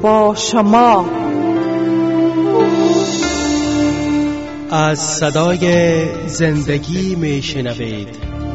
با شما. از صدای زندگی میشنوید.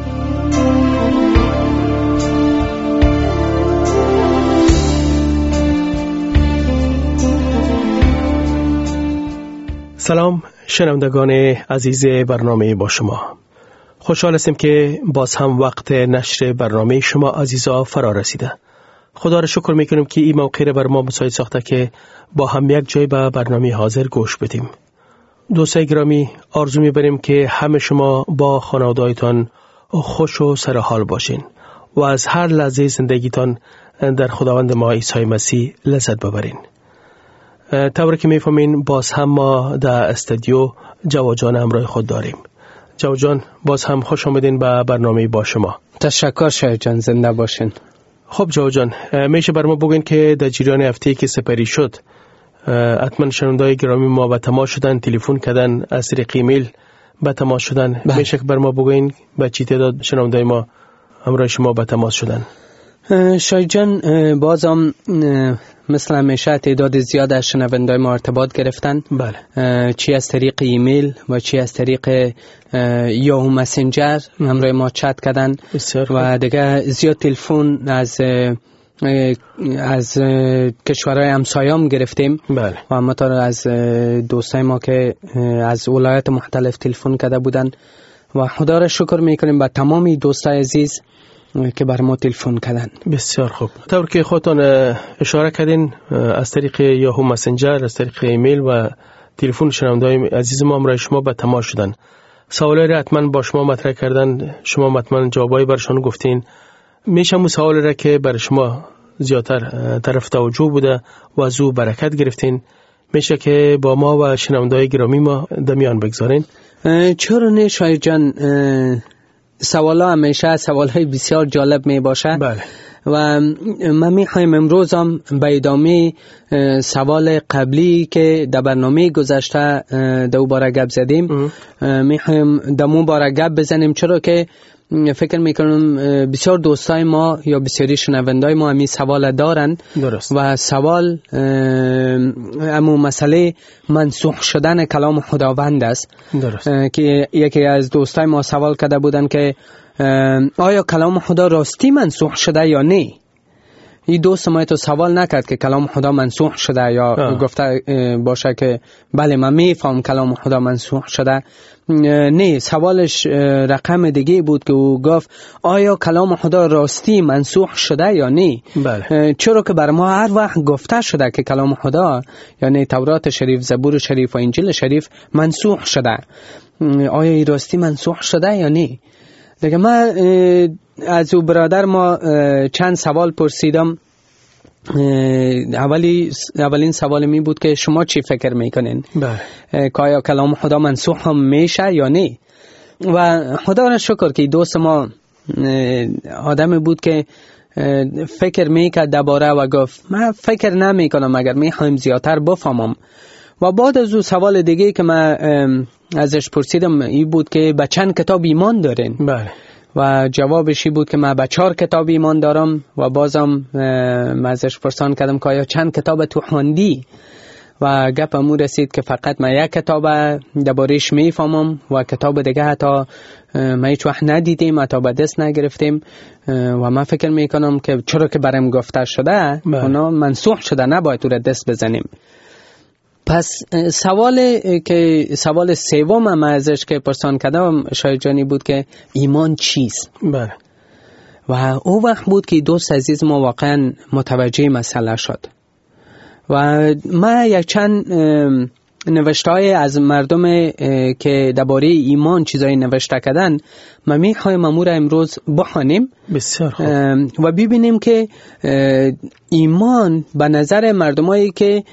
سلام شنوندگان عزیز برنامه با شما. خوشحال هستیم که باز هم وقت نشر برنامه شما عزیزا فرا رسیده. خدا را شکر میکنیم که این موقع را بر ما مساعد ساخته که با هم یک جای به برنامه حاضر گوش بدیم. دوستای گرامی، آرزو میبریم که همه شما با خانواده‌هایتان خوش و سرحال باشین و از هر لحظه زندگیتان در خداوند ما عیسی مسیح لذت ببرین. طوری که میفهمین باز هم ما در استودیو جواد جان همراه خود داریم. جواد جان باز هم خوش آمدین به برنامه با شما. تشکر شاید جان، زنده باشین. خب جواد جان، میشه بر ما بگین که در جریان هفته که سپری شد حتما شنوندای گرامی ما به تماس شدن، تلفن کردن، از طریق ایمیل به تماس شدن. میشه که بر ما بگین به چی تعداد شنوندای ما همراه شما به تماس شدن؟ شاید جان، بازم مثل همیشه تعداد زیاد از شنوندای ما ارتباط گرفتن. بله. چی از طریق ایمیل و چی از طریق یاهو مسنجر همراه ما چت کردن و دیگه زیاد تلفن از کشورهای همسایه‌ام گرفتیم. بله. و همینطور از دوستای ما که از ولایات مختلف تلفن کرده بودن و خدا را شکر میکنیم به تمامی دوستای عزیز که بر ما تلفن کردن. بسیار خوب. طور که خودتان اشاره کردین از طریق یاهو مسنجر، از طریق ایمیل و تلفن شنوندای عزیز ما همراه شما به تماس شدن. سوالی را حتما با شما مطرح کردن، شما حتما جوابای برشان گفتین. میشه مو سوالی را که بر شما زیادتر طرف توجه بوده و از او برکت گرفتین، میشه که با ما و شنوندای گرامی ما دمیان بگذارین؟ چرا نه شاید جان، سوالا همیشه سوالهای بسیار جالب می باشه. بله. و من میخوایم امروز هم به ادامه سوال قبلی که در برنامه گذشته دو باره گپ زدیم میخوایم دمو باره گپ بزنیم، چرا که فکر میکنم بسیار دوستای ما یا بسیاری شنوندای ما همی سوال دارن. درست. و سوال امو مسئله منسوخ شدن کلام خداوند است. درست. که یکی از دوستای ما سوال کرده بودن که آیا کلام خدا راستی منسوخ شده یا نه؟ این دوست ما تو سوال نکرد که کلام خدا منسوخ شده یا گفته باشه که بله من میفهم کلام خدا منسوخ شده. نه، سوالش رقم دیگه بود که او گفت آیا کلام خدا راستی منسوخ شده یا نه؟ بله. چرا که بر ما هر وقت گفته شده که کلام خدا یعنی تورات شریف، زبور شریف و انجیل شریف منسوخ شده، آیا این راستی منسوخ شده یا نه؟ دیگه من از او برادر ما چند سوال پرسیدم. اولین سوال می بود که شما چی فکر میکنین؟ بله. که آیا کلام خدا منسوخ هم میشه یا نه؟ و خدا را شکر که دوست ما آدمی بود که فکر میکرد درباره و گفت من فکر نمیکنم، اگر میخوایم زیادتر بفهمم. و بعد از او سوال دیگه که من ازش پرسیدم این بود که به چند کتاب ایمان دارین؟ بله. و جوابش بود که من به 4 کتاب ایمان دارم. و بازم من ازش پرسان کردم که آیا چند کتاب تو خوندی؟ و گپ امو رسید که فقط من 1 کتاب درباره‌اش میفهمم و کتاب دیگه حتی من هیچ وقت ندیدیم، حتی به دست نگرفتیم. و من فکر میکنم که چرا که برام گفته شده اونا منسوخ شده، نباید تو را دست بزنیم. پس سوال سوم من ازش که پرسان کردم شاید جانی بود که ایمان چیست؟ بله. و او وقت بود که دوست عزیز ما واقعا متوجه مسئله شد. و من یک چند نوشته‌های از مردم که درباره ایمان چیزایی نوشته کردن من میخوایم امور امروز بخوانیم. بسیار خوب. و ببینیم که ایمان به نظر مردمایی که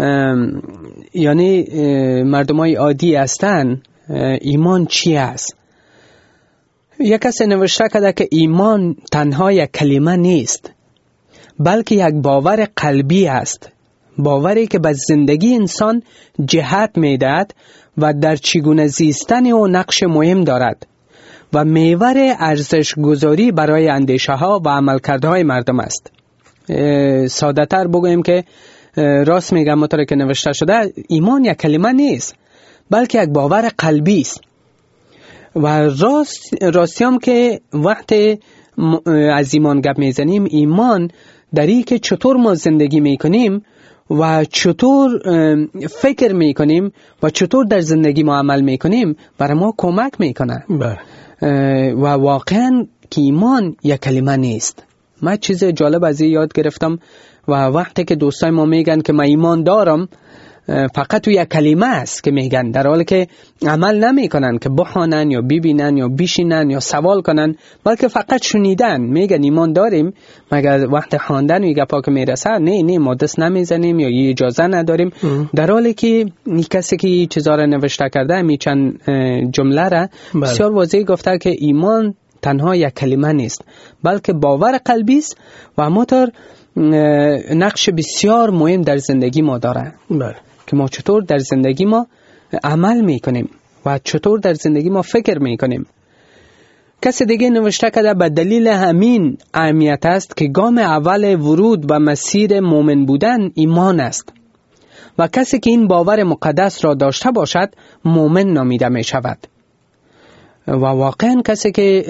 یعنی مردمای عادی هستن ایمان چی است. یک کس نوشته کرده که ایمان تنها یک کلمه نیست، بلکه یک باور قلبی است، باوری که به زندگی انسان جهت می‌دهد و در چگونه زیستن او نقش مهم دارد و محور ارزش گذاری برای اندیشه ها و عملکردهای مردم است. ساده تر بگوییم که راست میگم مطابق که نوشته شده ایمان یک کلمه نیست بلکه یک باور قلبی است و راستی هم که وقتی از ایمان گپ میزنیم ایمان در این که چطور ما زندگی میکنیم و چطور فکر میکنیم و چطور در زندگی ما عمل میکنیم برای ما کمک میکنه و واقعا که ایمان یک کلمه نیست. من چیز جالب از این یاد گرفتم و وقتی که دوستای ما میگن که من ایمان دارم فقط تو یک کلمه است که میگن، در حالی که عمل نمیکنن که بخوانن یا ببینن یا بشینن یا سوال کنن، بلکه فقط شنیدن. میگن ایمان داریم مگر وقت خواندن و گپا که میرسه نه ما دست نمیزنیم یا اجازه نداریم. در حالی که کسی که چیزا را نوشته کرده می چند جمله را بسیار واضح گفته که ایمان تنها یک کلمه نیست بلکه باور قلبی است و موتور نقش بسیار مهم در زندگی ما داره. که ما چطور در زندگی ما عمل میکنیم و چطور در زندگی ما فکر میکنیم. کسی دیگه نوشته کرده به دلیل همین اهمیت است که گام اول ورود و مسیر مؤمن بودن ایمان است و کسی که این باور مقدس را داشته باشد مؤمن نامیده می شود. و واقعا کسی که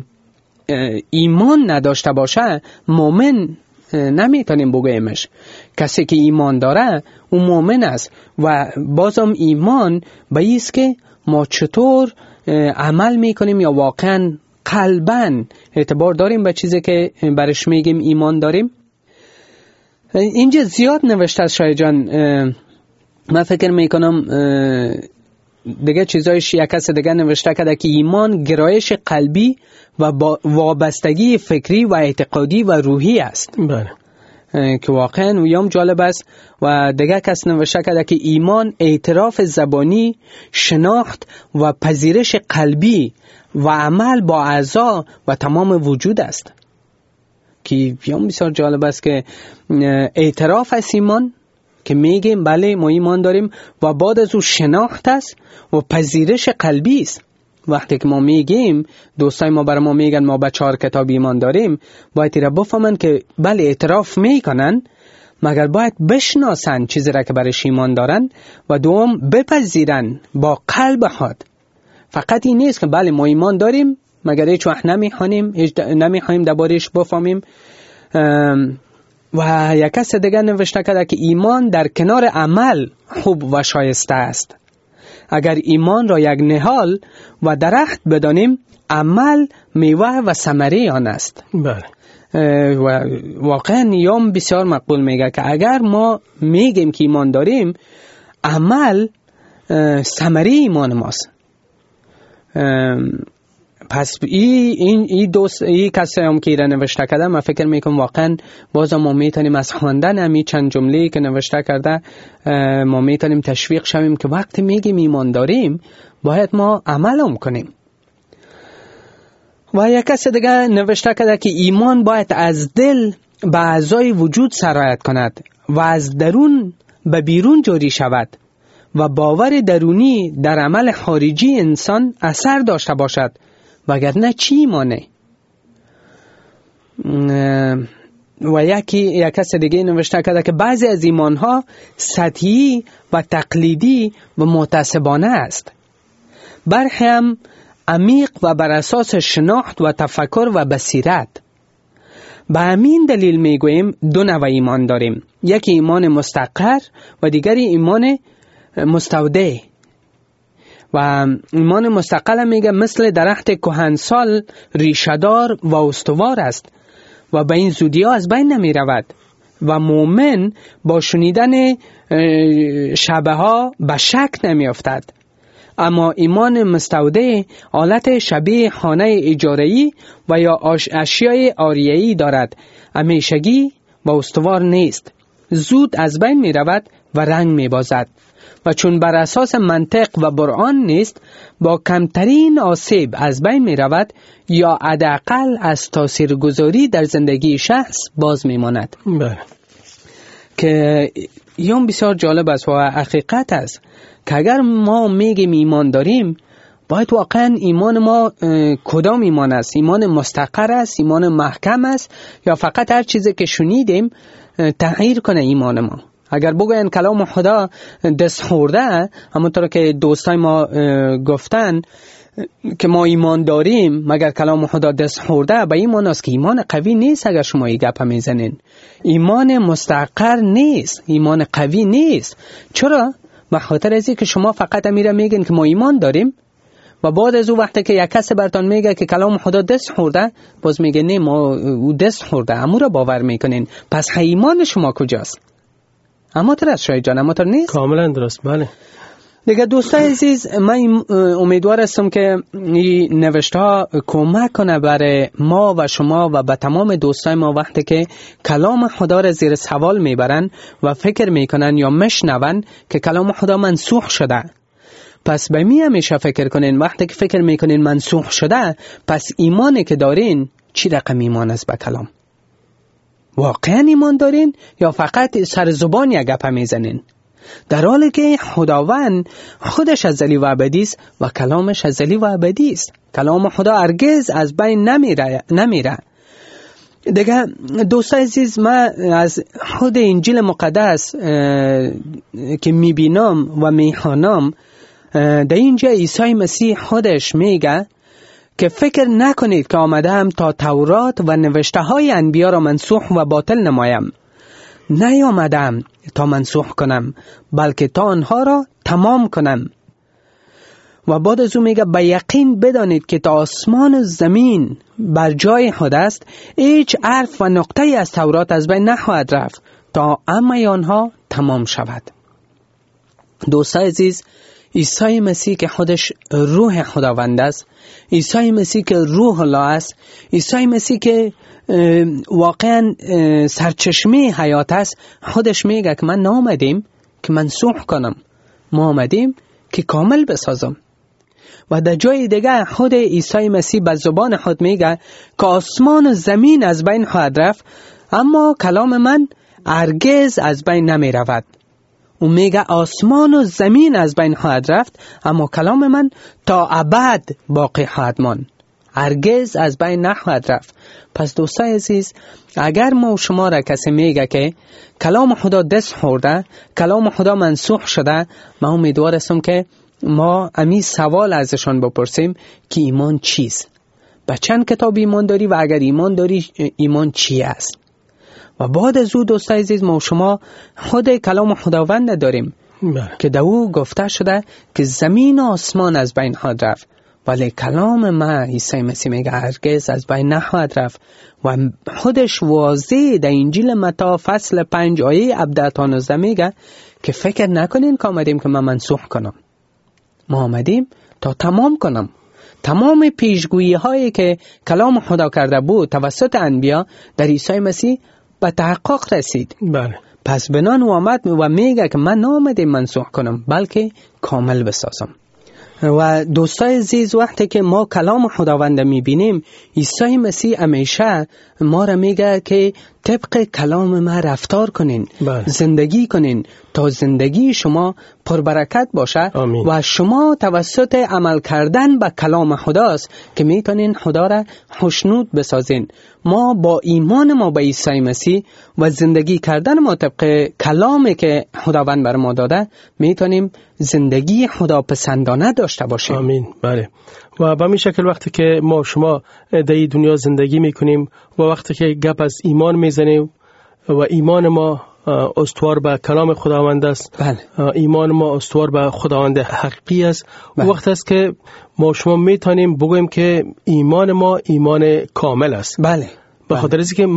ایمان نداشته باشه مؤمن نمیتونیم بگویمش. کسی که ایمان داره اون مؤمن است و بازم ایمان به ایست که ما چطور عمل میکنیم یا واقعا قلباً اعتبار داریم به چیزی که برش میگیم ایمان داریم. اینجا زیاد نوشته است شاید جان، من فکر میکنم دیگه چیزایش یک کس دیگه نوشته کرده که ایمان گرایش قلبی و وابستگی فکری و اعتقادی و روحی است. که واقعا ویام جالب است. و دیگه کس نوشته کرده که ایمان اعتراف زبانی، شناخت و پذیرش قلبی و عمل با اعضا و تمام وجود است. که ویام بسیار جالب است که اعتراف از ایمان که میگیم بله ما ایمان داریم و بعد از او شناخت است و پذیرش قلبی است. وقتی که ما میگیم دوستای ما برای ما میگن ما به 4 کتاب ایمان داریم، باید را بفهمن که بله اعتراف میکنن مگر باید بشناسن چیزی را که برش ایمان دارن و دوم بپذیرن با قلب خود. فقط این نیست که بله ما ایمان داریم مگر هیچ وقت نمیخوایم دربارش بفهمیم. و یک کس دیگر نوشته کرده که ایمان در کنار عمل خوب و شایسته است. اگر ایمان را یک نهال و درخت بدانیم عمل میوه و ثمره آن است. و واقعا نیام بسیار مقبول میگه که اگر ما میگیم که ایمان داریم عمل ثمره ایمان ماست. پس این کسی هم که ایره نوشته کرده من فکر میکنم واقعا بازم ما میتونیم از خواندن همی چند جمله‌ای که نوشته کرده ما میتونیم تشویق شویم که وقتی میگیم ایمان داریم باید ما عمل هم کنیم. و یک کسی دیگه نوشته کرده که ایمان باید از دل به اعضای وجود سرایت کند و از درون به بیرون جاری شود و باور درونی در عمل خارجی انسان اثر داشته باشد وگرنه چی ایمانه؟ و یک کس دیگه نوشته کرده که بعضی از ایمانها سطحی و تقلیدی و متعصبانه است، برخی هم عمیق و بر اساس شناخت و تفکر و بصیرت. به همین دلیل میگوییم 2 نوع ایمان داریم، یکی ایمان مستقر و دیگری ایمان مستودع. و ایمان مستقل میگه مثل درخت کهنسال ریشه‌دار و استوار است و به این زودی ها از بین نمی رود و مؤمن با شنیدن شبه ها به شک نمی افتد. اما ایمان مستودع حالت شبیه خانه اجاره‌ای و یا اشیای عاریه‌ای دارد، همیشگی و استوار نیست، زود از بین می رود و رنگ می بازد و چون بر اساس منطق و برهان نیست با کمترین آسیب از بین می رود یا حداقل از تاثیرگذاری در زندگی شخص باز می ماند. که این بسیار جالب است و حقیقت است که اگر ما میگیم ایمان داریم باید واقعا ایمان ما کدام ایمان است؟ ایمان مستقر است؟ ایمان محکم است؟ یا فقط هر چیزی که شنیدیم تغییر کنه ایمان ما؟ اگر بگوین کلام خدا دست خورده، همونطور که دوستای ما گفتن که ما ایمان داریم مگر کلام خدا دست خورده، به این معنی است که ایمان قوی نیست. اگر شما این گپ میزنین ایمان مستقر نیست، ایمان قوی نیست. چرا؟ به خاطر از اینکه شما فقط میره میگین که ما ایمان داریم و بعد از اون وقتی که یک کس براتون میگه که کلام خدا دست خورده، باز میگه نه ما او دست خورده، امو را باور میکنین. پس ایمان شما کجاست؟ اما تر است شاید جان، اما تر نیست. کاملا درست. بله دیگه دوستای عزیز، من امیدوار هستم که این نوشته ها کمک کنه برای ما و شما و به تمام دوستای ما وقتی که کلام خدا را زیر سوال میبرن و فکر میکنن یا مشنون که کلام خدا منسوخ شده. پس به می همیشه فکر کنین وقتی که فکر میکنین منسوخ شده، پس ایمانی که دارین چی رقم ایمان است به کلام؟ واقعا ایمان دارین یا فقط سر زبان یک گپ میزنین؟ در حالی که خداوند خودش ازلی و ابدی است و کلامش ازلی و ابدی است. کلام خدا هرگز از بین نمیره. دیگه دوستای عزیز، من از خود انجیل مقدس که میبینم و میخوانم، در اینجا عیسی مسیح خودش میگه که فکر نکنید که آمدم تا تورات و نوشته های انبیا را منسوخ و باطل نمایم. نیامدم تا منسوخ کنم، بلکه تا آنها را تمام کنم. و بعد از اون میگه به یقین بدانید که تا آسمان و زمین بر جای خود است، هیچ حرف و نقطه از تورات از بین نخواهد رفت تا همه آنها تمام شود. دوستای عزیز، عیسی مسیح که خودش روح خداوند است، عیسی مسیح که روح الله است، عیسی مسیح که واقعا سرچشمه حیات است، خودش میگه که من نآمدیم که منسوخ کنم، ما آمدیم که کامل بسازم. و در جای دیگه خود عیسی مسیح به زبان خود میگه که آسمان و زمین از بین خواهد رفت، اما کلام من هرگز از بین نمی رود. او میگه آسمان و زمین از بین خواهد رفت، اما کلام من تا ابد باقی خواهد ماند، هرگز از بین نخواهد رفت. پس دوستای عزیز، اگر ما و شما را کسی میگه که کلام خدا دست خورده، کلام خدا منسوخ شده، من امیدوار هستم که ما امی سوال ازشان بپرسیم که ایمان چیست؟ به چند کتاب ایمان داری و اگر ایمان داری ایمان چی است؟ و بعد از او دوستای عزیز، ما و شما خود کلام خداوند داریم که در او گفته شده که زمین و آسمان از بین خواهد رفت، ولی کلام ما عیسی مسیح میگه هرگز از بین نخواهد رفت. و خودش واضح در انجیل متی فصل 5 آیه 17 تا 19 میگه که فکر نکنین که آمدیم که من منسوخ کنم، ما آمدیم تا تمام کنم. تمام پیشگویی هایی که کلام خدا کرده بود توسط انبیا در عیسی مسیح به تحقق رسید. بله. پس بنان او آمد و میگه که من نآمدم منسوخ کنم، بلکه کامل بسازم. و دوستای عزیز، وقتی که ما کلام خداوند میبینیم، عیسی مسیح همیشه ما را میگه که طبق کلام ما رفتار کنین، زندگی کنین تا زندگی شما پربرکت باشه. آمین. و شما توسط عمل کردن به کلام خداست که میتونین خدا را خوشنود بسازین. ما با ایمان ما به عیسی مسیح و زندگی کردن ما طبق کلامی که خداوند بر ما داده میتونیم زندگی خدا پسندانه داشته باشیم. آمین. بله. و به این شکل وقتی که ما شما در این دنیا زندگی میکنیم و وقتی که گپ از ایمان میزنیم و ایمان ما استوار به کلام خداوند است، بله. ایمان ما استوار به خداوند حقیقی است، بله. وقت است که ما شما میتونیم بگوییم که ایمان ما ایمان کامل است. بله. به خاطر اینکه که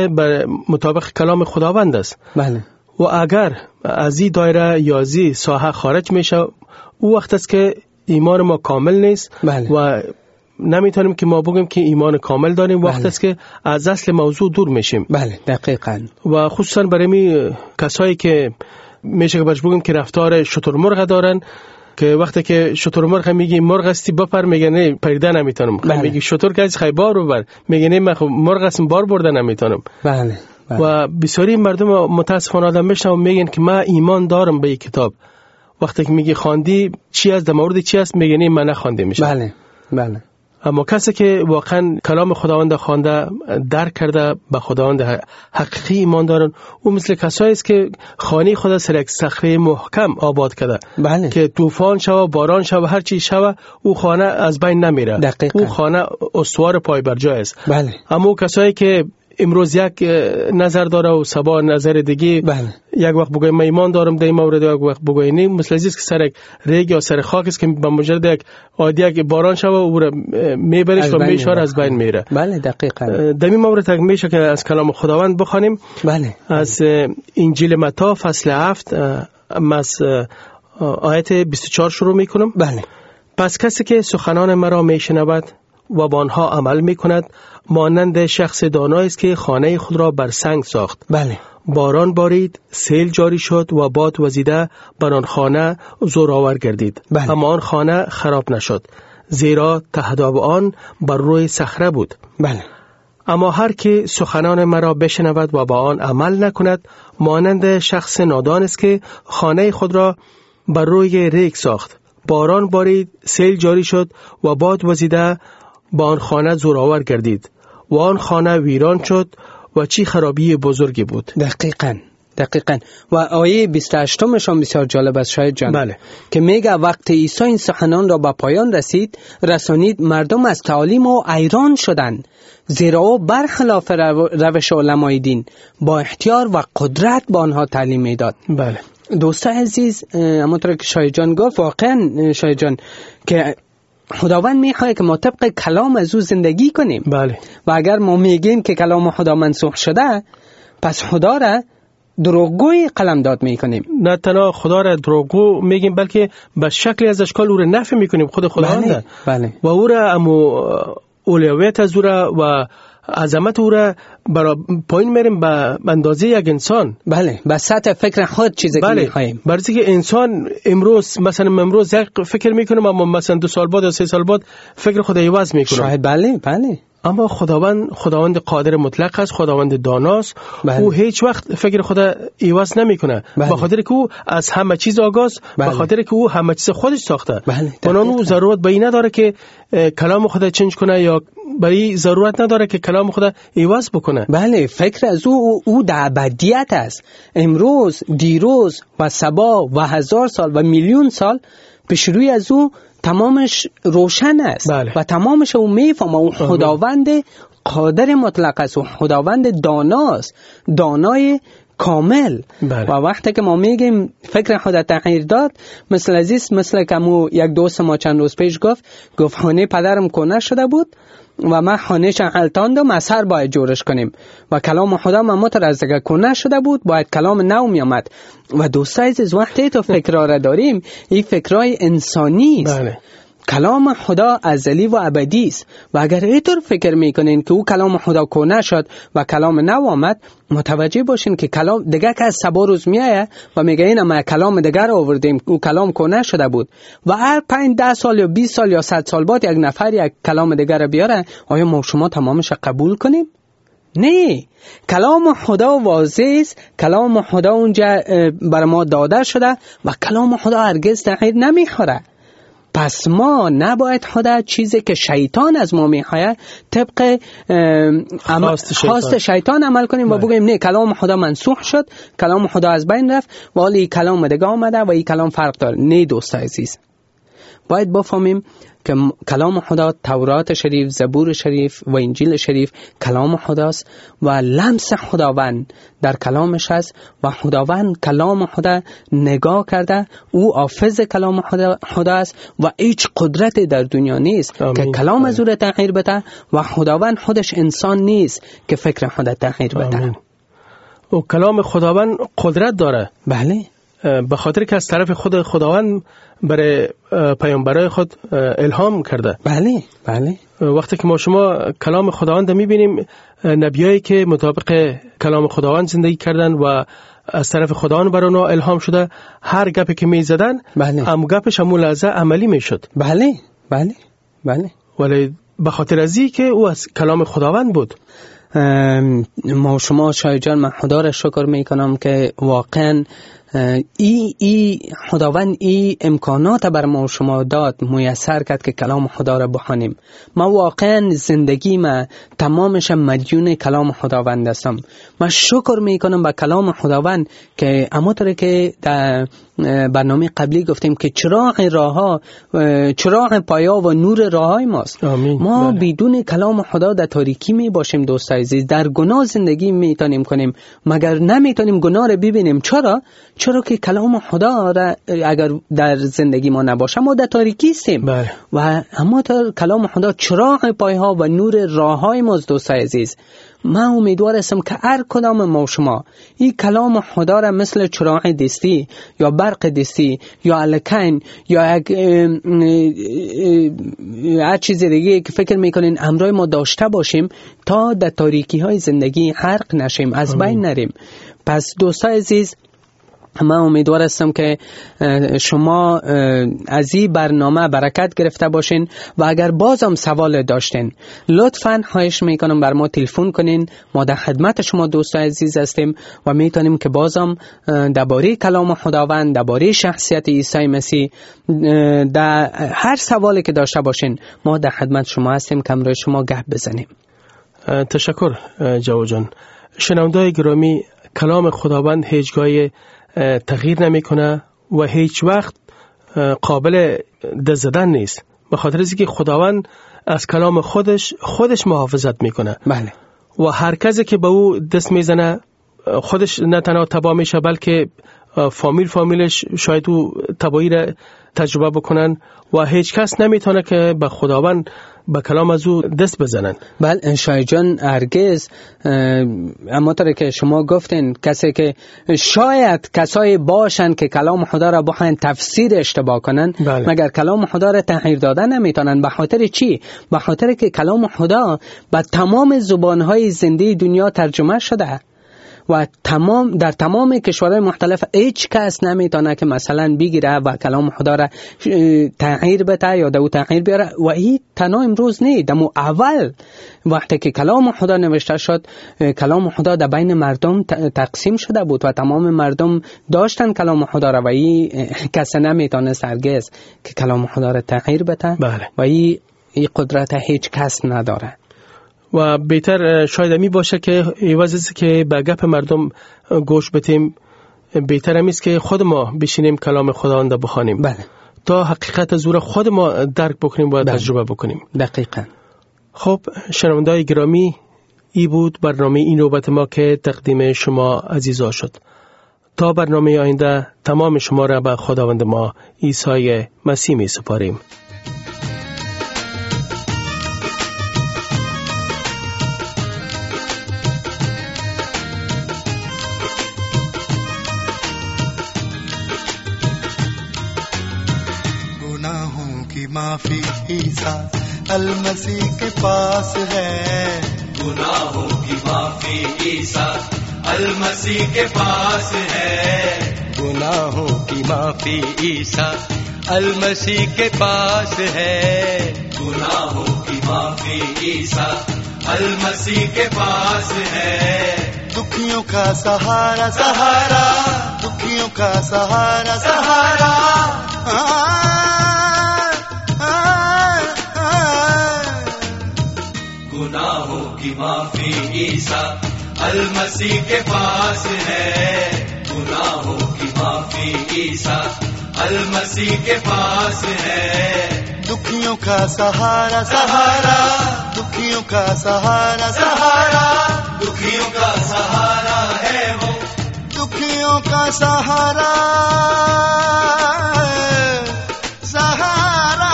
مطابق کلام خداوند است. بله. و اگر از این دایره یا از این ساحه خارج میشه، او وقت است که ایمان ما کامل نیست. بله. و نمیتونیم که ما بگیم که ایمان کامل داریم. بله. وقت است که از اصل موضوع دور میشیم. بله، دقیقاً. و خصوصا برای می کسایی که میشه که باش بگیم که رفتار شترمرغ دارن، که وقتی که شترمرغ میگی مرغ استی بپر، میگه نه پریده نمیتونم. بله. میگی شتر که خیلی بار ببر، میگه نه من مرغ اسم بار برده نمیتونم. بله. بله. و بسیاری مردم متاسفانه آدم میشنم میگن که من ایمان دارم به این کتاب، وقتی که میگی خواندی چی است، در مورد چی است، میگه نه من نخوانده میشه. بله. بله. اما کسی که واقعا کلام خداوند خوانده، درک کرده، به خداوند حقیقی ایمان دارن، او مثل کسایی است که خانه خدا سر یک صخره محکم آباد کرده. بله. که طوفان شوه، باران شوه، هر چی شوه، او خانه از بین نمیره. دقیقا. او خانه استوار پای بر جای است. بله. اما کسایی که امروز یک نظر داره و صبح نظر دیگه، بله. یک وقت بگوی من ایمان دارم در این مورد، یک وقت بگوی نیم، مثل ازیست که سر یک ریگ یا سر خاک است که به مجرد یک عادی یک باران شوه او را میبرش و میشاره از بین میره. بله دقیقاً. در این مورد میشه که از کلام خداوند بخوانیم. بله. از انجیل متی فصل 7 از آیت 24 شروع میکنم. بله. پس کسی که سخنان مرا میشنود و با آنها عمل میکند مانند شخص دانایی است که خانه خود را بر سنگ ساخت. بله. باران بارید، سیل جاری شد و باد وزیده بر آن خانه زورآور گردید. بله. اما آن خانه خراب نشد، زیرا تهداب آن بر روی صخره بود. بله. اما هر که سخنان مرا بشنود و با آن عمل نکند مانند شخص نادان است که خانه خود را بر روی ریگ ساخت. باران بارید، سیل جاری شد و باد وزیده با آن خانه زورآور گردید و آن خانه ویران شد و چی خرابی بزرگی بود. دقیقاً. و آیه 28 هم بسیار جالب است شاید جان. بله. که میگه وقت عیسی این سخنان را به پایان رسانید مردم از تعالیم او حیران شدند، زیرا او برخلاف روش علمای دین با احتیار و قدرت با آنها تعلیم میداد. بله. دوستان عزیز، همونطور که شاید جان گفت، واقعا شاید جان که خداوند میخواد که ما طبق کلام از او زندگی کنیم. بله. و اگر ما میگیم که کلام خدا منسوخ شده، پس خدا را دروغگوی قلمداد میکنیم. نه تنها خدا را دروغگو میگیم، بلکه به شکلی از اشکال او را نفی میکنیم. خود خداوند. بله. و او را اولویت از او را و عظمت او را برای پایین میریم به اندازه یک انسان. بله. به سطح فکر خود چیزی که میخوایم. برای که انسان امروز امروز یک فکر میکنه، اما مثلا 2 سال بعد یا 3 سال بعد فکر خود عوض میکنه. شاید. بله. اما خداوند قادر مطلق است، خداوند داناست. بله. او هیچ وقت فکر خدا عوض نمیکنه. بله. به خاطر که او از همه چیز آگاست. بله. به خاطر که او همه چیز خودش ساخته. بله. بنابراین او ضرورت به این نداره که کلام خدا چنج کنه، یا برای ضرورت نداره که کلام خدا عوض بکنه. بله. فکر از او در ابدیت است. امروز، دیروز و صبا و 1000 سال و میلیون سال پیش روی از او تمامش روشن است. بله. و تمامش او میفهمه. او خداوند قادر مطلق است، او خداوند داناست، دانای کامل. بله. و وقتی که ما میگیم فکر خدا تغییر داد، مثل که مو یک دوست ما چند روز پیش گفت خانه پدرم کنه شده بود و من خانه‌ش التاندم، از سر باید جورش کنیم و کلام خدا من مترز که کنه شده بود، باید کلام نو می آمد. و دوستای عزیز، وقتی تو فکرها را داریم، این فکرای انسانی است. بله. کلام خدا ازلی و ابدی است و اگر اینطور فکر میکنین که او کلام خدا کنه شد و کلام نو آمد، متوجه باشین که کلام دیگه که از 3 روز میایه و میگه این ما کلام دیگر آوردیم، او کلام کنه شده بود. و هر 5-10 سال یا 20 سال یا 100 سال بعد یک نفر یک کلام دیگر بیاره، آیا ما شما تمامش قبول کنیم؟ نه. کلام خدا واضح است، کلام خدا اونجا بر ما داده شده و کلام خدا هرگز تغییر نمیخوره. پس ما نباید خدا چیزی که شیطان از ما میخواه طبق خواست شیطان عمل کنیم و بگیم نه کلام خدا منسوخ شد، کلام خدا از بین رفت ولی کلام دیگه آمده و این کلام فرق داره. نه دوست عزیز، باید بفهمیم که کلام خدا، تورات شریف، زبور شریف و انجیل شریف کلام خداست و لمس خداوند در کلامش است و خداوند کلام خدا نگاه کرده، او حافظ کلام خدا است و هیچ قدرت در دنیا نیست که کلام از او را تغییر بده و خداوند خودش انسان نیست که فکر خدا تغییر بده. و کلام خداوند قدرت داره. بله. به خاطر که از طرف خود خداوند برای پیامبرای خود الهام کرده. بله. وقتی که ما شما کلام خداوند میبینیم، نبیایی که مطابق کلام خداوند زندگی کردن و از طرف خداوند بر اونها الهام شده، هر گپی که میزدن هم گپش همون لحظه عملی میشد. بله. ولی به خاطر ازی که او از کلام خداوند بود. ما شما شاید جان، من خدا را شکر میکنم که واقعا خداوند ای امکانات بر ما و شما داد، میسر کرد که کلام خدا را بخوانیم. ما واقعا زندگی ما تمامش مدیون کلام خداوند هستم. من شکر میکنم به کلام خداوند که همونطور که در برنامه قبلی گفتیم که چراغ پایا و نور راههای ماست. ما بدون کلام خدا در تاریکی می باشیم دوستای عزیز، در گناه زندگی میتونیم کنیم مگر نمیتونیم گناه را ببینیم. چرا که کلام خدا را اگر در زندگی ما نباشه ما در تاریکی هستیم. و اما کلام خدا چراغ پایها و نور راههای ماست دوستای عزیز. من امیدوار هستم که هر کدام ما شما این کلام خدا را مثل چراغ دستی یا برق دستی یا الکن یا هر چیز دیگه که فکر میکنین امرای ما داشته باشیم تا در تاریکی های زندگی غرق نشیم، از بین نریم. پس دوستای عزیز، من امیدوار هستم که شما از این برنامه برکت گرفته باشین و اگر بازم سوال داشتین لطفاً خواهش میکنم بر ما تلفن کنین. ما در خدمت شما دوستان عزیز هستیم و میتونیم که بازم درباره کلام خداوند، درباره شخصیت عیسی مسیح، در هر سوالی که داشته باشین ما در خدمت شما هستیم که امروز شما گپ بزنیم. تشکر جواد جان. شنونده‌های گرامی، کلام خداوند هیچگاه تغییر نمیکنه و هیچ وقت قابل دست زدن نیست، به خاطر اینکه خداوند از کلام خودش محافظت میکنه. بله. و هر کسی که به او دست میزنه خودش نه تنها تباه میشه بلکه فامیلش شاید او تباهی را تجربه بکنن و هیچ کس نمیتونه که به خداوند به کلام از او دست بزنن. بله شاید جان، هرگز. اما طور که شما گفتین کسی که شاید کسایی باشن که کلام خدا را بخواین تفسیر اشتباه کنن، بله. مگر کلام خدا را تغییر دادن نمیتونن. به خاطر چی؟ به خاطر که کلام خدا به تمام زبانهای زنده دنیا ترجمه شده و در تمام کشورهای مختلف هیچ کس نمیتونه که مثلا بگیره و کلام خدا را تغییر بده یا دو تغییر بیاره. و این تنها امروز نه، دمو اول وقتی که کلام خدا نوشته شد، کلام خدا در بین مردم تقسیم شده بود و تمام مردم داشتن کلام خدا را و این کس نمیتونه هرگز که کلام خدا را تغییر بده. بله. و این قدرت هیچ کس نداره. و بهتر شاید می باشه که عوض از که به گپ مردم گوش بدیم، بهتر است که خود ما بشینیم کلام خداوند بخوانیم. بله. تا حقیقت از او خود ما درک بکنیم و تجربه بکنیم. دقیقاً. خب شنونده‌های گرامی، ای بود برنامه این نوبت ما که تقدیم شما عزیزا شد. تا برنامه آینده تمام شما را به خداوند ما عیسی مسیح می سپاریم. माफी ईसा अलमसीह के पास है, गुनाहों की माफी ईसा अलमसीह के पास है, गुनाहों की माफी ईसा अलमसीह के पास है, गुनाहों की माफी ईसा अलमसीह के पास है। दुखियों का सहारा सहारा, दुखियों का सहारा सहारा, गुनाहों की माफी ईसा अलमसीह के पास है, गुनाहों की माफी ईसा अलमसीह के पास है। दुखियों का सहारा सहारा, दुखियों का सहारा सहारा, दुखियों का सहारा है वो, दुखियों का सहारा सहारा,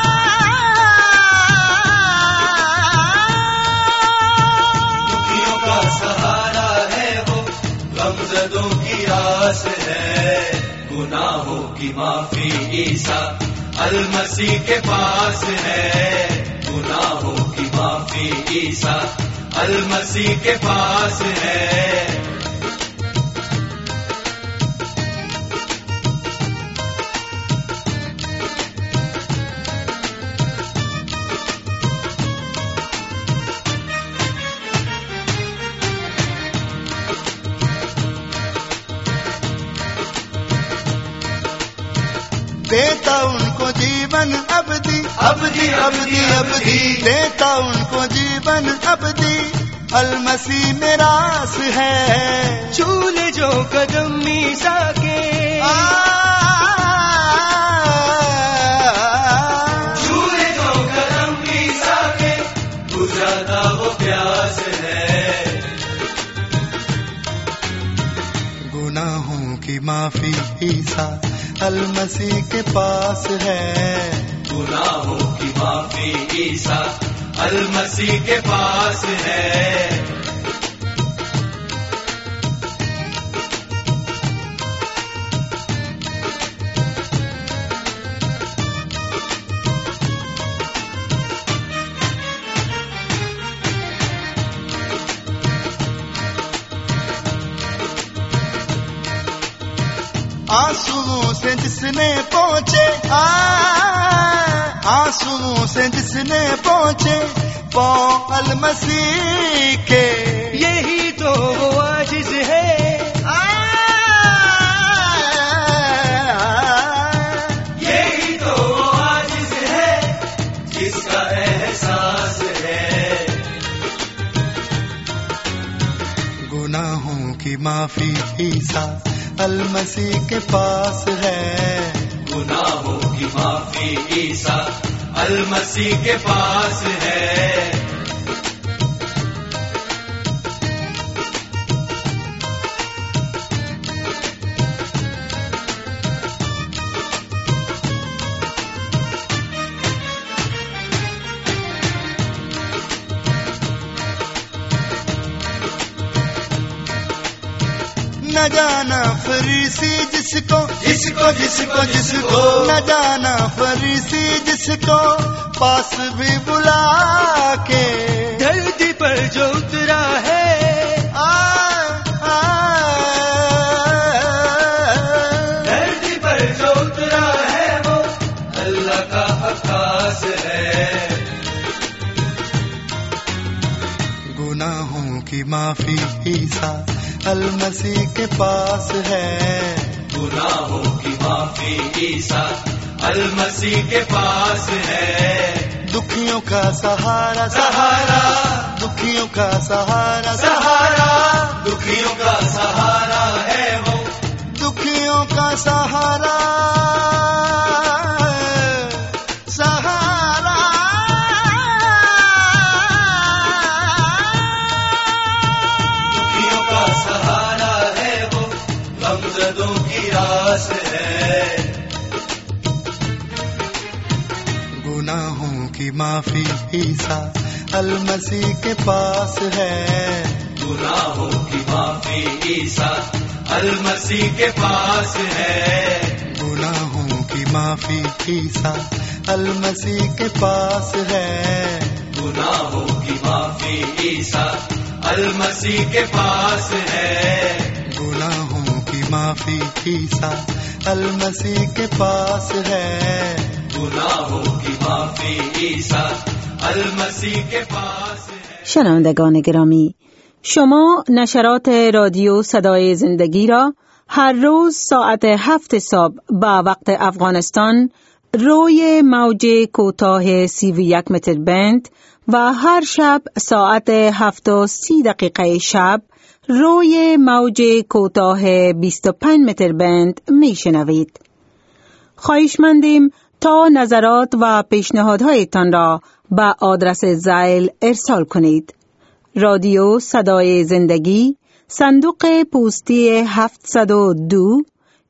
दुखियों का सहारा है वो, गमज़दों की आस है। गुनाहों की माफी ईसा अलमसीह के पास है, गुनाहों की माफी ईसा अलमसीह के पास है। देता उनको जीवन अबदी, अबदी अबदी अबदी, देता उनको जीवन अबदी, अलमसी में रास है। झूले जो कदम ईसा के, झूले जो कदम ईसा के, बुझाता वो प्यास है। गुनाहों की माफी ईसा अलमसी के पास है। गुनाहों की माफी ईसा अलमसी के पास है। आंसुओं से जिसने पहुँचे, आंसुओं से जिसने पहुँचे पाँव अलमसीह के, यही तो वो आजिज़ है। यही तो वो आजिज़ है जिसका एहसास है। गुनाहों की माफी ईसा अलमसीह के पास है। गुनाहों की माफी ईसा अलमसीह के पास है। न जाना फरीसी जिसको, जिसको जिसको जिसको, न जाना फरीसी जिसको पास भी बुला के, धरती पर जो उतरा है, धरती पर जो उतरा है वो अल्लाह का अक्कास है। गुनाहों की माफी ईसा अलमसीह के पास है। गुनाहों की माफी ईसा अलमसीह के पास है। दुखियों का सहारा, सहारा, दुखियों का सहारा, सहारा, दुखियों का सहारा है वो, दुखियों का सहारा, सहारा। दुखियों का सहारा है वो, गमज़दों की आस है। गुनाहों की माफी ईसा अलमसीह के पास है। गुनाहों की माफी ईसा अलमसीह के पास है। गुनाहों की माफी ईसा अलमसीह के पास है। गुनाहों की माफी ईसा अलमसीह के पास है। गुनाहों की माफी ईसा अलमसीह के पास है। गुनाहों की माफी ईसा अलमसीह के पास है। شنوندگان گرامی، شما نشرات رادیو صدای زندگی را هر روز ساعت 7 صبح با وقت افغانستان روی موج کوتاه 31 متر بند و هر شب ساعت 7:30 شب روی موج کوتاه 25 متر بند می شنوید. خواهشمندیم تا نظرات و پیشنهادهایتان را به آدرس زائل ارسال کنید. رادیو صدای زندگی، صندوق پستی 702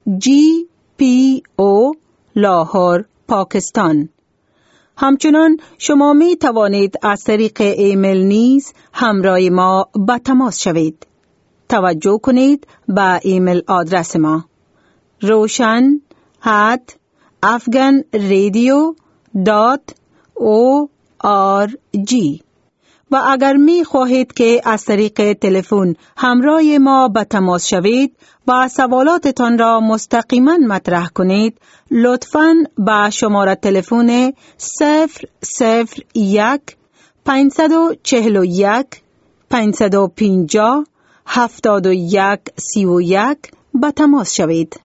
GPO لاهور، پاکستان. همچنان شما می توانید از طریق ایمیل نیز همراه ما به تماس شوید. توجه کنید به ایمیل آدرس ما roshan@afghanradio.org. و اگر می خواهید که از طریق تلفن همراه ما به تماس شوید و سوالاتتان را مستقیما مطرح کنید، لطفاً به شماره تلفن 001 541 550 7131 به تماس شوید.